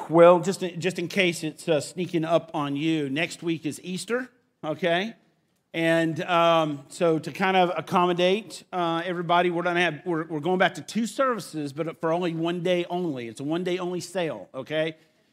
Well, just in case it's sneaking up on you, next week is Easter, okay? And so to kind of accommodate everybody, we're going back to 2 services, but for only 1 day only. It's a 1 day only sale, okay?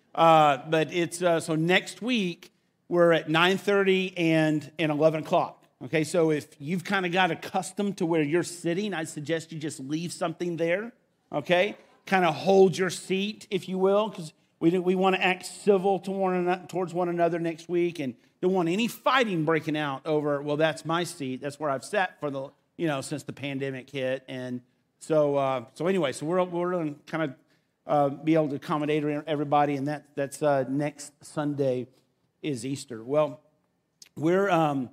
But it's so next week we're at 9:30 and 11 o'clock. Okay, so if you've kind of got accustomed to where you're sitting, I suggest you just leave something there. Okay, kind of hold your seat, if you will, because we want to act civil towards one another next week, and don't want any fighting breaking out over. Well, that's my seat. That's where I've sat for since the pandemic hit, and so anyway, so we're going to kind of be able to accommodate everybody, and that's next Sunday is Easter. Well, we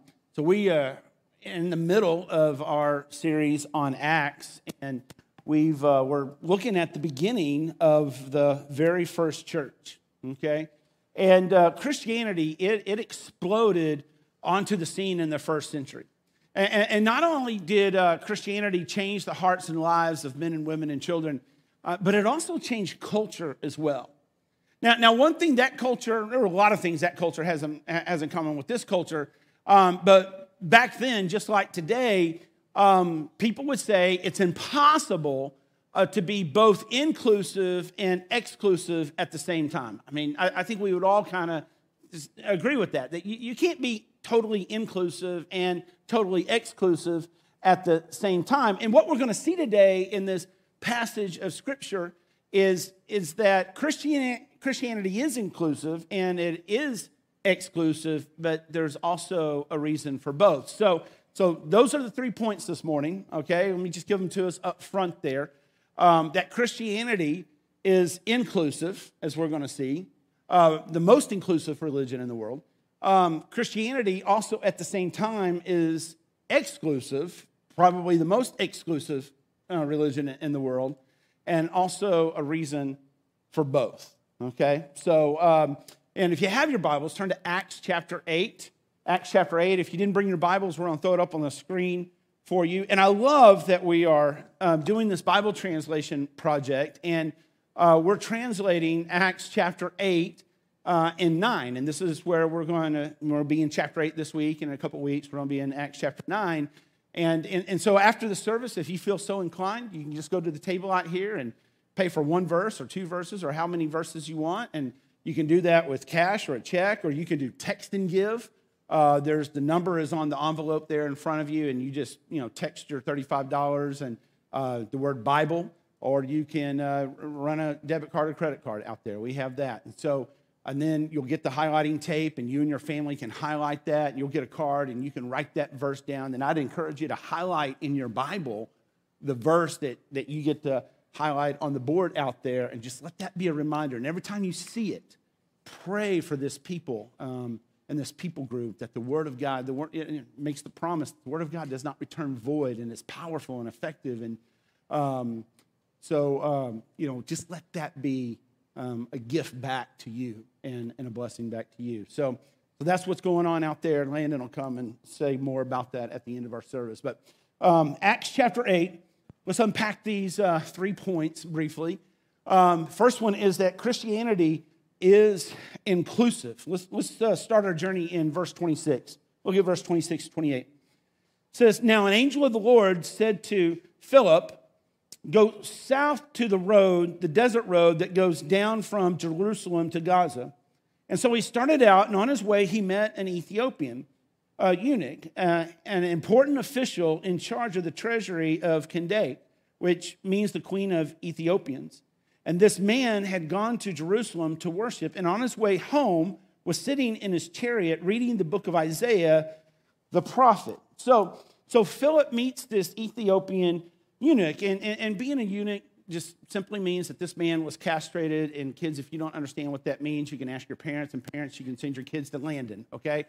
are in the middle of our series on Acts, and we're looking at the beginning of the very first church, okay? And Christianity, it exploded onto the scene in the first century. And not only did Christianity change the hearts and lives of men and women and children, but it also changed culture as well. Now, one thing that culture, there are a lot of things that culture has in common with this culture, but back then, just like today, people would say it's impossible to be both inclusive and exclusive at the same time. I mean, I think we would all kind of agree with that you can't be totally inclusive and totally exclusive at the same time. And what we're going to see today in this passage of Scripture is that Christianity is inclusive and it is exclusive, but there's also a reason for both. So those are the 3 points this morning, okay? Let me just give them to us up front there. That Christianity is inclusive, as we're going to see, the most inclusive religion in the world. Christianity also at the same time is exclusive, probably the most exclusive religion in the world, and also a reason for both, okay? So, and if you have your Bibles, turn to Acts chapter 8. Acts chapter 8. If you didn't bring your Bibles, we're going to throw it up on the screen for you. And I love that we are doing this Bible translation project, and we're translating Acts chapter 8 and 9. And this is where we'll be in chapter 8 this week. In a couple of weeks, we're going to be in Acts chapter 9. And so after the service, if you feel so inclined, you can just go to the table out here and pay for 1 verse or 2 verses or how many verses you want. And you can do that with cash or a check, or you can do text and give. The number is on the envelope there in front of you, and you just text your $35 and the word Bible, or you can run a debit card or credit card out there. We have that, and then you'll get the highlighting tape, and you and your family can highlight that, and you'll get a card, and you can write that verse down. And I'd encourage you to highlight in your Bible the verse that you get to highlight on the board out there, and just let that be a reminder. And every time you see it, pray for this people. And this people group, that the Word of God, it makes the promise, the Word of God does not return void, and it's powerful and effective. And just let that be a gift back to you and a blessing back to you. So that's what's going on out there. Landon will come and say more about that at the end of our service. But Acts chapter 8, let's unpack these 3 points briefly. First one is that Christianity is inclusive. Let's start our journey in verse 26. Look at verse 26 to 28. It says, "Now an angel of the Lord said to Philip, 'Go south to the desert road that goes down from Jerusalem to Gaza.' And so he started out, and on his way he met an Ethiopian eunuch, an important official in charge of the treasury of Candace, which means the queen of Ethiopians. And this man had gone to Jerusalem to worship, and on his way home was sitting in his chariot reading the book of Isaiah, the prophet." So Philip meets this Ethiopian eunuch, and being a eunuch just simply means that this man was castrated. And kids, if you don't understand what that means, you can ask your parents, and parents, you can send your kids to Landon, okay?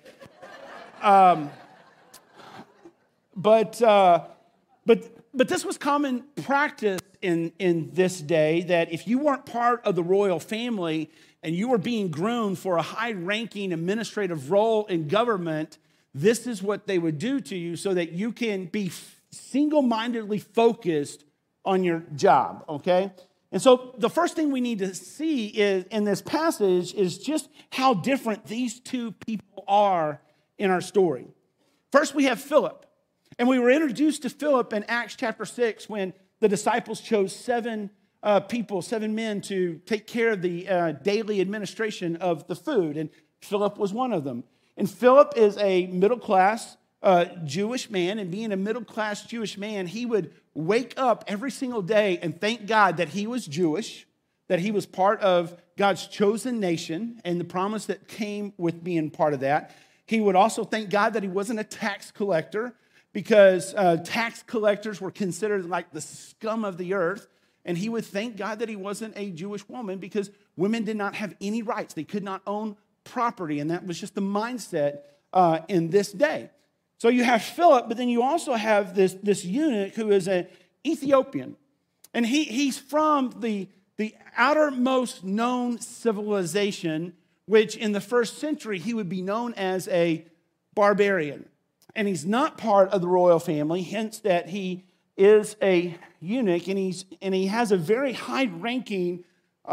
But this was common practice in this day, that if you weren't part of the royal family and you were being groomed for a high-ranking administrative role in government, this is what they would do to you so that you can be single-mindedly focused on your job, okay? And so the first thing we need to see is in this passage is just how different these two people are in our story. First, we have Philip. And we were introduced to Philip in Acts chapter 6 when the disciples chose seven men to take care of the daily administration of the food. And Philip was one of them. And Philip is a middle-class Jewish man. And being a middle-class Jewish man, he would wake up every single day and thank God that he was Jewish, that he was part of God's chosen nation and the promise that came with being part of that. He would also thank God that he wasn't a tax collector, because tax collectors were considered like the scum of the earth. And he would thank God that he wasn't a Jewish woman, because women did not have any rights. They could not own property. And that was just the mindset in this day. So you have Philip, but then you also have this eunuch who is an Ethiopian. And he's from the outermost known civilization, which in the first century he would be known as a barbarian. And he's not part of the royal family, hence that he is a eunuch, and he has a very high-ranking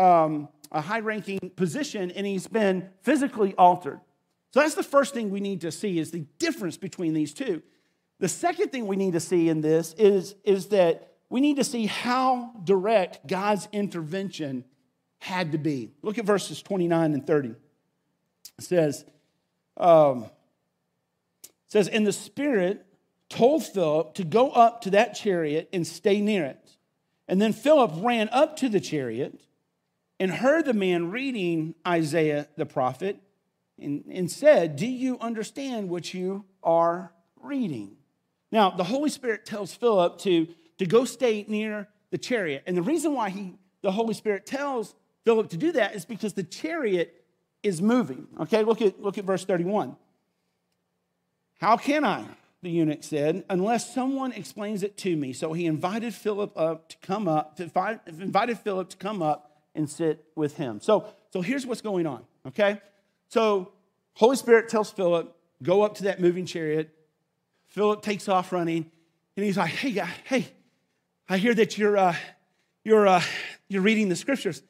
position, and he's been physically altered. So that's the first thing we need to see, is the difference between these two. The second thing we need to see in this is that we need to see how direct God's intervention had to be. Look at verses 29 and 30. It says, and the Spirit told Philip to go up to that chariot and stay near it. And then Philip ran up to the chariot and heard the man reading Isaiah the prophet and said, "Do you understand what you are reading?" Now, the Holy Spirit tells Philip to go stay near the chariot. And the reason why the Holy Spirit tells Philip to do that is because the chariot is moving. Okay, look at verse 31. "How can I," the eunuch said, "unless someone explains it to me?" So he invited Philip to come up and sit with him. So here's what's going on, okay? So Holy Spirit tells Philip, go up to that moving chariot. Philip takes off running, and he's like, "Hey, guy, hey, I hear that you're reading the scriptures.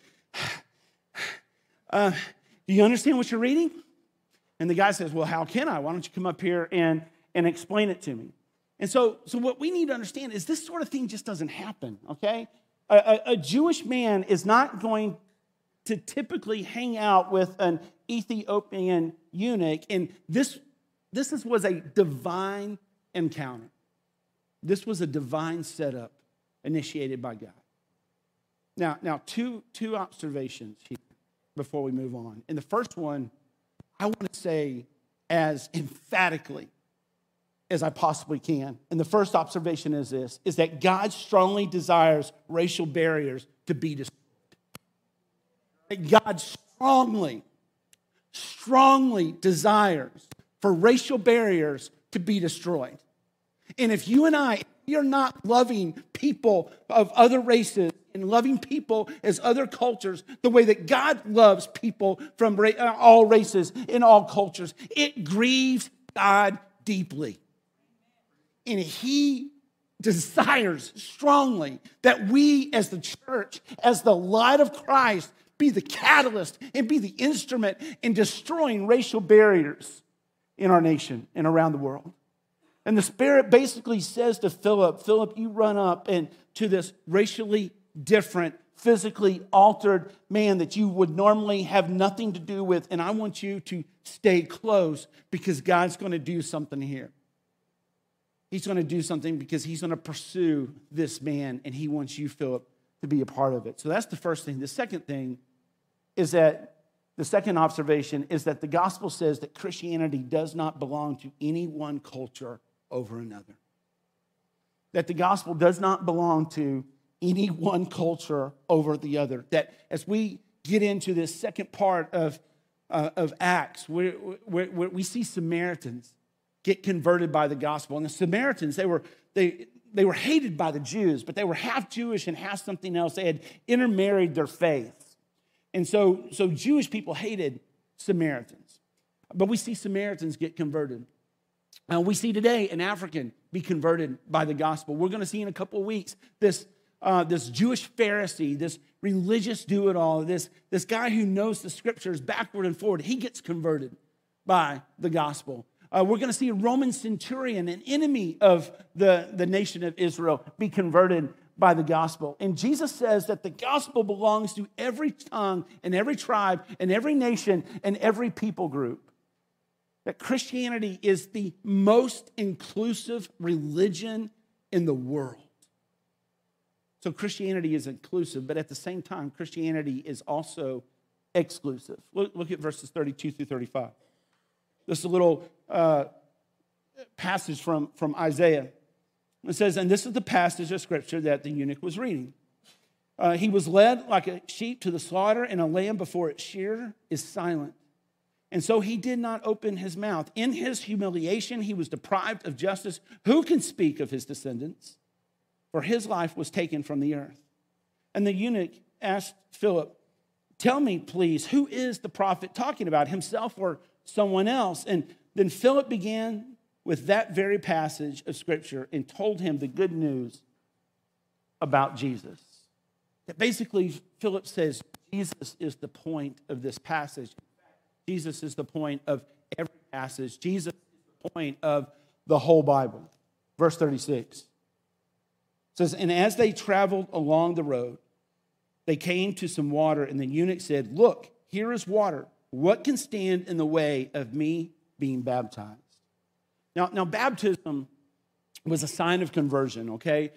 Do you understand what you're reading?" And the guy says, "Well, how can I? Why don't you come up here and explain it to me?" And so what we need to understand is this sort of thing just doesn't happen, okay? A Jewish man is not going to typically hang out with an Ethiopian eunuch, and this was a divine encounter. This was a divine setup initiated by God. Now two observations here before we move on. And the first one, I want to say as emphatically as I possibly can. And the first observation is this, is that God strongly desires racial barriers to be destroyed. That God strongly desires for racial barriers to be destroyed. And if you and we are not loving people of other races and loving people as other cultures the way that God loves people from all races and all cultures, it grieves God deeply. And he desires strongly that we as the church, as the light of Christ, be the catalyst and be the instrument in destroying racial barriers in our nation and around the world. And the Spirit basically says to Philip, you run up and to this racially different, physically altered man that you would normally have nothing to do with, and I want you to stay close because God's going to do something here. He's going to do something because he's going to pursue this man, and he wants you, Philip, to be a part of it. So that's the first thing. The second thing is that the second observation is that the gospel says that Christianity does not belong to any one culture over another. That the gospel does not belong to any one culture over the other. That as we get into this second part of Acts, where we see Samaritans get converted by the gospel. And the Samaritans, they were hated by the Jews, but they were half Jewish and half something else. They had intermarried their faiths. And so Jewish people hated Samaritans. But we see Samaritans get converted. We see today an African be converted by the gospel. We're going to see in a couple of weeks this this Jewish Pharisee, this religious do-it-all, this guy who knows the scriptures backward and forward. He gets converted by the gospel. We're going to see a Roman centurion, an enemy of the nation of Israel, be converted by the gospel. And Jesus says that the gospel belongs to every tongue and every tribe and every nation and every people group. That Christianity is the most inclusive religion in the world. So Christianity is inclusive, but at the same time, Christianity is also exclusive. Look at verses 32 through 35. This is a little passage from Isaiah. It says, and this is the passage of scripture that the eunuch was reading. He was led like a sheep to the slaughter, and a lamb before its shearer is silent. And so he did not open his mouth. In his humiliation, he was deprived of justice. Who can speak of his descendants? For his life was taken from the earth. And the eunuch asked Philip, tell me, please, who is the prophet talking about, himself or someone else? And then Philip began with that very passage of scripture and told him the good news about Jesus. That basically, Philip says Jesus is the point of this passage. Jesus is the point of every passage. Jesus is the point of the whole Bible. Verse 36 says, and as they traveled along the road, they came to some water, and the eunuch said, look, here is water. What can stand in the way of me being baptized? Now baptism was a sign of conversion, okay?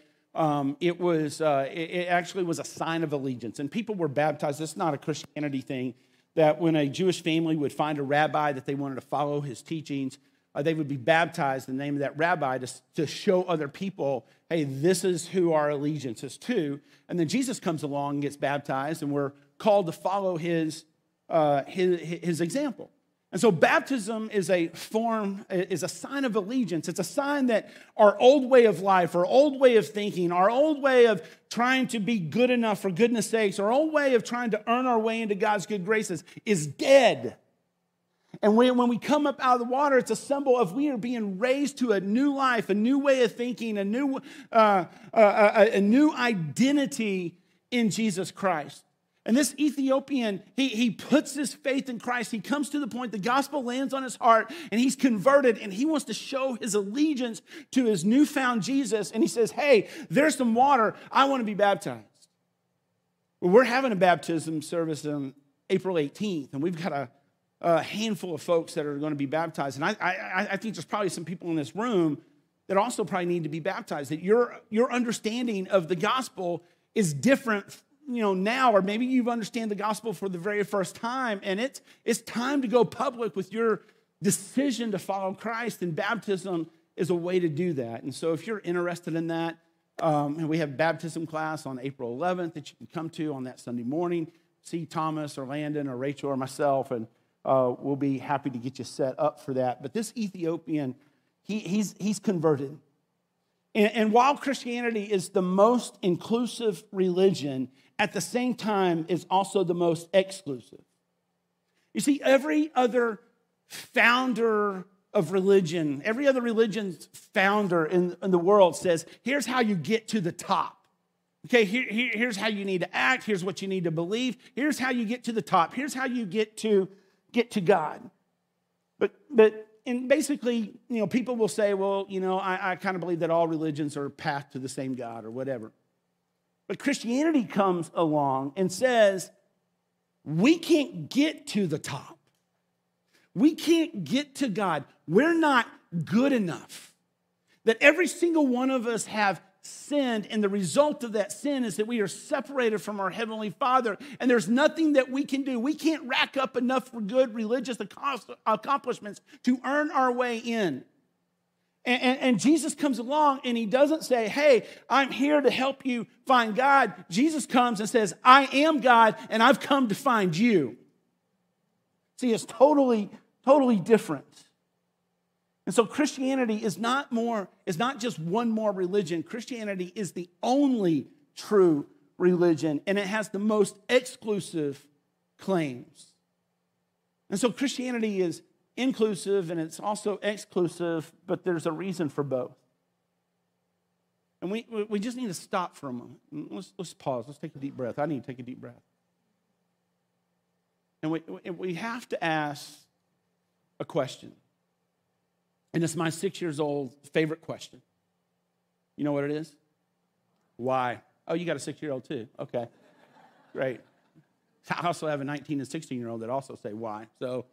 It actually was a sign of allegiance. And people were baptized. It's not a Christianity thing, that when a Jewish family would find a rabbi that they wanted to follow his teachings, they would be baptized in the name of that rabbi to show other people, hey, this is who our allegiance is to. And then Jesus comes along and gets baptized, and we're called to follow his example. And so baptism is a sign of allegiance. It's a sign that our old way of life, our old way of thinking, our old way of trying to be good enough for goodness sakes, our old way of trying to earn our way into God's good graces is dead. And when we come up out of the water, it's a symbol of we are being raised to a new life, a new way of thinking, a new identity in Jesus Christ. And this Ethiopian, he puts his faith in Christ. He comes to the point, the gospel lands on his heart, and he's converted, and he wants to show his allegiance to his newfound Jesus. And he says, hey, there's some water. I want to be baptized. Well, we're having a baptism service on April 18th, and we've got a handful of folks that are going to be baptized. And I think there's probably some people in this room that also probably need to be baptized, that your understanding of the gospel is different now, or maybe you understand the gospel for the very first time, and it's time to go public with your decision to follow Christ, and baptism is a way to do that. And so if you're interested in that, and we have baptism class on April 11th that you can come to on that Sunday morning, see Thomas or Landon or Rachel or myself, and we'll be happy to get you set up for that. But this Ethiopian, he's converted. And while Christianity is the most inclusive religion, at the same time is also the most exclusive. You see, every other founder of religion, every other religion's founder in the world says, here's how you get to the top. Okay, here's how you need to act. Here's what you need to believe. Here's how you get to the top. Here's how you get to God. And basically, people will say, well, I kind of believe that all religions are a path to the same God or whatever. But Christianity comes along and says, we can't get to the top. We can't get to God. We're not good enough. That every single one of us have sinned, and the result of that sin is that we are separated from our Heavenly Father, and there's nothing that we can do. We can't rack up enough for good religious accomplishments to earn our way in. And Jesus comes along, and he doesn't say, hey, I'm here to help you find God. Jesus comes and says, I am God, and I've come to find you. See, it's totally different. And so Christianity is not just one more religion. Christianity is the only true religion, and it has the most exclusive claims. And so Christianity is inclusive and it's also exclusive, but there's a reason for both. And we just need to stop for a moment. Let's pause. Let's take a deep breath. I need to take a deep breath. And we have to ask a question. And it's my 6 years old favorite question. You know what it is? Why? Oh, you got a 6-year-old too. Okay, great. I also have a 19 and 16-year-old that also say why. So,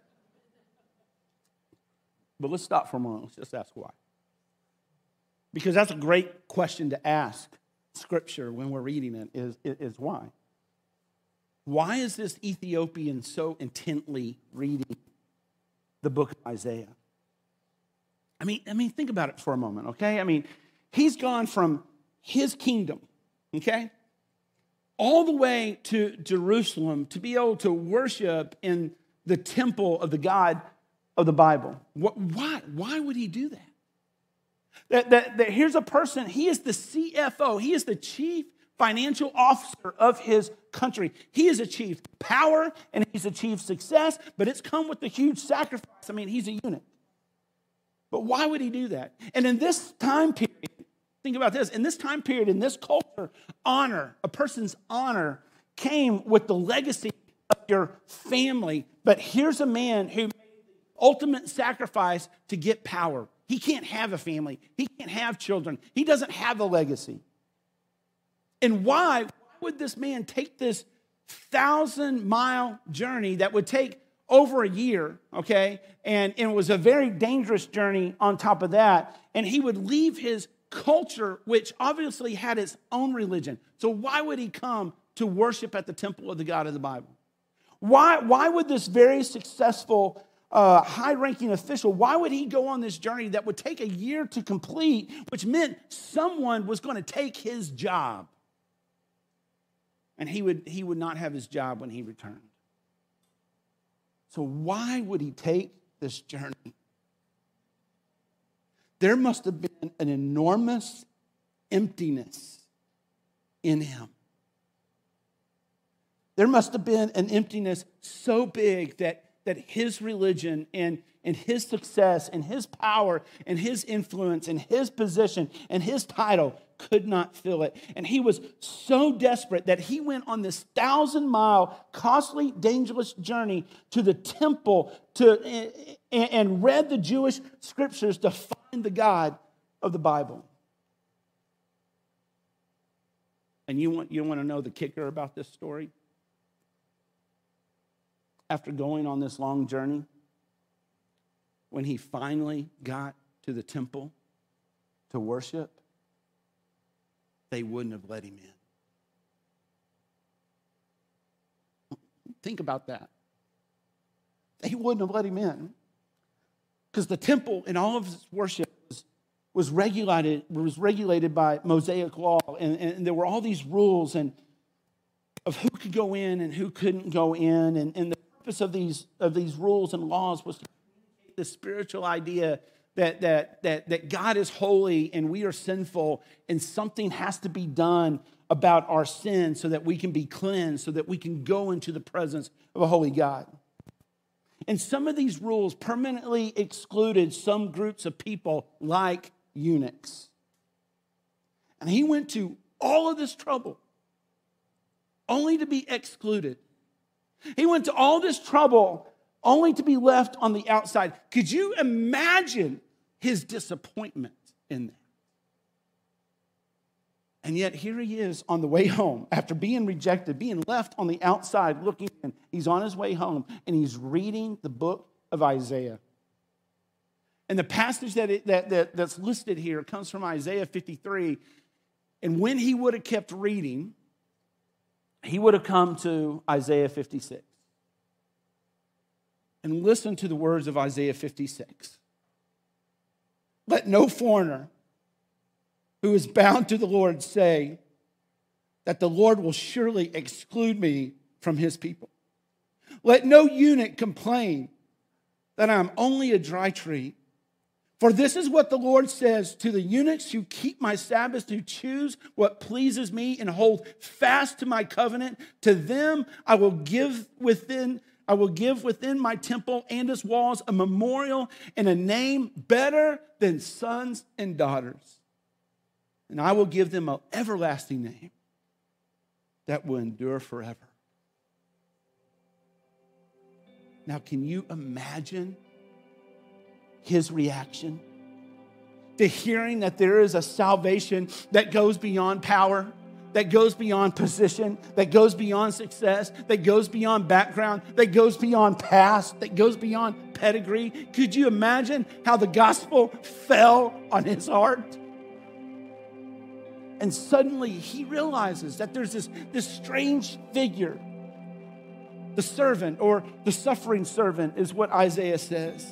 but let's stop for a moment. Let's just ask why. Because that's a great question to ask Scripture when we're reading it, is why. Why is this Ethiopian so intently reading the book of Isaiah? I mean, think about it for a moment, okay? I mean, he's gone from his kingdom, okay, all the way to Jerusalem to be able to worship in the temple of the God of the Bible. Why? Why would he do that? That here's a person, he is the CFO, he is the chief financial officer of his country. He has achieved power and he's achieved success, but it's come with a huge sacrifice. I mean, he's a eunuch. But why would he do that? And in this time period, think about this, in this time period, in this culture, honor, a person's honor came with the legacy of your family. But here's a man who made the ultimate sacrifice to get power. He can't have a family. He can't have children. He doesn't have a legacy. And why would this man take this 1,000-mile journey that would take over a year, okay? And it was a very dangerous journey on top of that. And he would leave his culture, which obviously had its own religion. So why would he come to worship at the temple of the God of the Bible? Why would this very successful, high-ranking official, why would he go on this journey that would take a year to complete, which meant someone was going to take his job? And he would not have his job when he returned. So why would he take this journey? There must have been an enormous emptiness in him. There must have been an emptiness so big that his religion and his success and his power and his influence and his position and his title could not fill it. And he was so desperate that he went on this 1,000-mile, costly, dangerous journey to the temple and read the Jewish scriptures to find the God of the Bible. And you want to know the kicker about this story? After going on this long journey, when he finally got to the temple to worship, they wouldn't have let him in. Think about that. They wouldn't have let him in. Because the temple in all of its worship was regulated by Mosaic law. And there were all these rules of who could go in and who couldn't go in. And the purpose of these rules and laws was to communicate the spiritual idea that God is holy and we are sinful, and something has to be done about our sin so that we can be cleansed, so that we can go into the presence of a holy God. And some of these rules permanently excluded some groups of people like eunuchs. And he went to all of this trouble only to be excluded. He went to all this trouble only to be left on the outside. Could you imagine his disappointment in that? And yet here he is on the way home after being rejected, being left on the outside looking in. He's on his way home and he's reading the book of Isaiah. And the passage that's listed here comes from Isaiah 53. And when he would have kept reading, he would have come to Isaiah 56. And listen to the words of Isaiah 56. Let no foreigner who is bound to the Lord say that the Lord will surely exclude me from his people. Let no eunuch complain that I'm only a dry tree. For this is what the Lord says to the eunuchs who keep my Sabbaths, who choose what pleases me and hold fast to my covenant. To them I will give within my temple and its walls a memorial and a name better than sons and daughters. And I will give them an everlasting name that will endure forever. Now, can you imagine his reaction to hearing that there is a salvation that goes beyond power, that goes beyond position, that goes beyond success, that goes beyond background, that goes beyond past, that goes beyond pedigree? Could you imagine how the gospel fell on his heart? And suddenly he realizes that there's this strange figure. The servant, or the suffering servant, is what Isaiah says.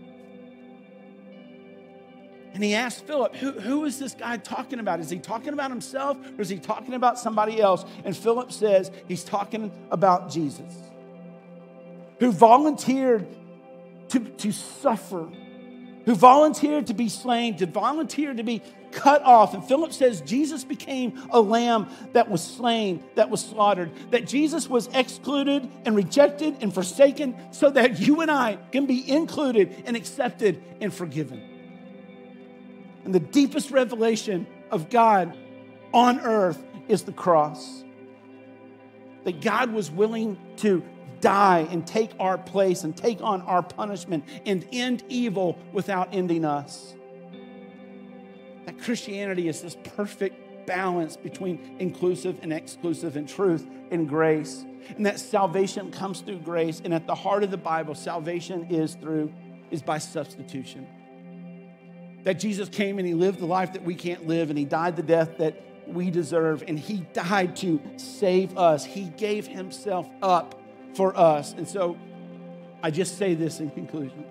And he asked Philip, who is this guy talking about? Is he talking about himself, or is he talking about somebody else? And Philip says he's talking about Jesus, who volunteered to suffer, who volunteered to be slain, to volunteer to be cut off. And Philip says Jesus became a lamb that was slain, that was slaughtered, that Jesus was excluded and rejected and forsaken so that you and I can be included and accepted and forgiven. And the deepest revelation of God on earth is the cross. That God was willing to die and take our place and take on our punishment and end evil without ending us. That Christianity is this perfect balance between inclusive and exclusive, and truth and grace. And that salvation comes through grace. And at the heart of the Bible, salvation is by substitution. That Jesus came and he lived the life that we can't live, and he died the death that we deserve, and he died to save us. He gave himself up for us. And so I just say this in conclusion,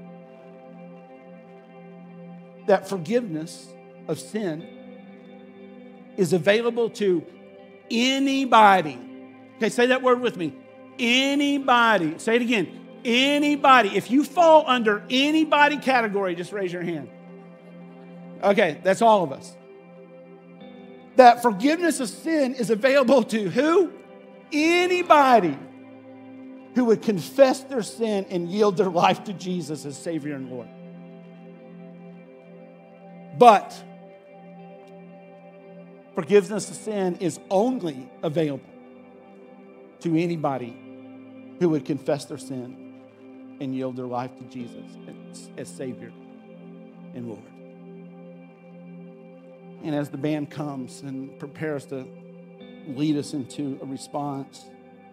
that forgiveness of sin is available to anybody. Okay, say that word with me. Anybody. Say it again. Anybody. If you fall under anybody category, just raise your hand. Okay, that's all of us. That forgiveness of sin is available to who? Anybody who would confess their sin and yield their life to Jesus as Savior and Lord. But forgiveness of sin is only available to anybody who would confess their sin and yield their life to Jesus as Savior and Lord. And as the band comes and prepares to lead us into a response,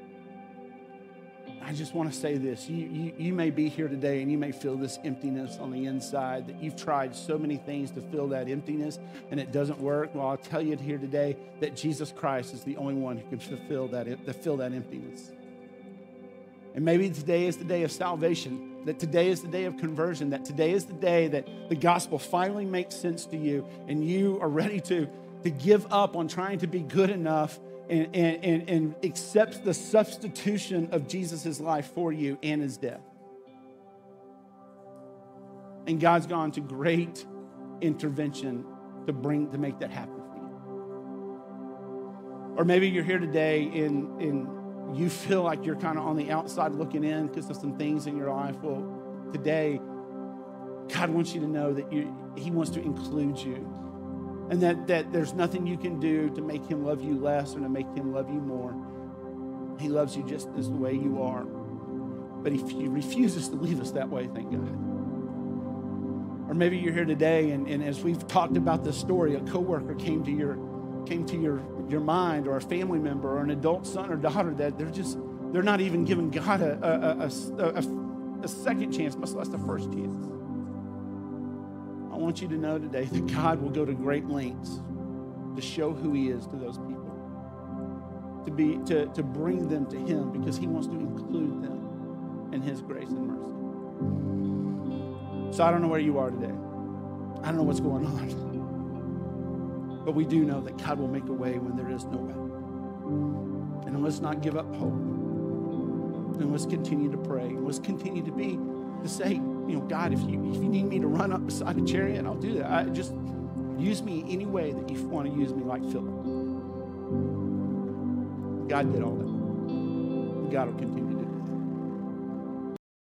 I just want to say this. You may be here today and you may feel this emptiness on the inside, that you've tried so many things to fill that emptiness and it doesn't work. Well, I'll tell you here today that Jesus Christ is the only one who can fill that emptiness. And maybe today is the day of salvation, that today is the day of conversion, that today is the day that the gospel finally makes sense to you and you are ready to give up on trying to be good enough and accept the substitution of Jesus' life for you and his death. And God's gone to great intervention to make that happen for you. Or maybe you're here today and you feel like you're kind of on the outside looking in because of some things in your life. Well, today, God wants you to know that he wants to include you. And that there's nothing you can do to make him love you less or to make him love you more. He loves you just as the way you are. But he refuses to leave us that way, thank God. Or maybe you're here today and as we've talked about this story, a coworker came to your mind, or a family member or an adult son or daughter that they're not even giving God a second chance, much less the first chance. I want you to know today that God will go to great lengths to show who he is to those people, to bring them to him, because he wants to include them in his grace and mercy. So I don't know where you are today. I don't know what's going on. But we do know that God will make a way when there is no way. And let's not give up hope. And let's continue to pray. And let's continue to say, God, if you need me to run up beside a chariot, I'll do that. Just use me any way that you want to use me, like Philip. God did all that. God will continue to do